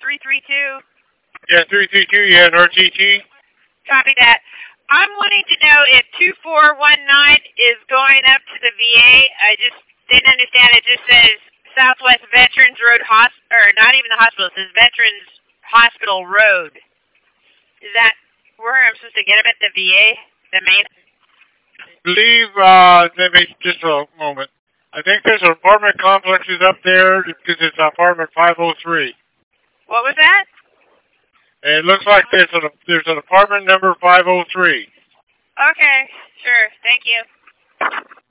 332? Yeah, 332, you had RTT? Copy that. I'm wanting to know if 2419 is going up to the VA. I just didn't understand. It just says Southwest Veterans Road Hospital, or not even the hospital. It says Veterans Hospital Road. Is that where I'm supposed to get them at the VA? The main? Let me just a moment. I think there's an apartment complexes up there because it's apartment 503. What was that? And it looks like there's an apartment number 503. Okay, sure. Thank you.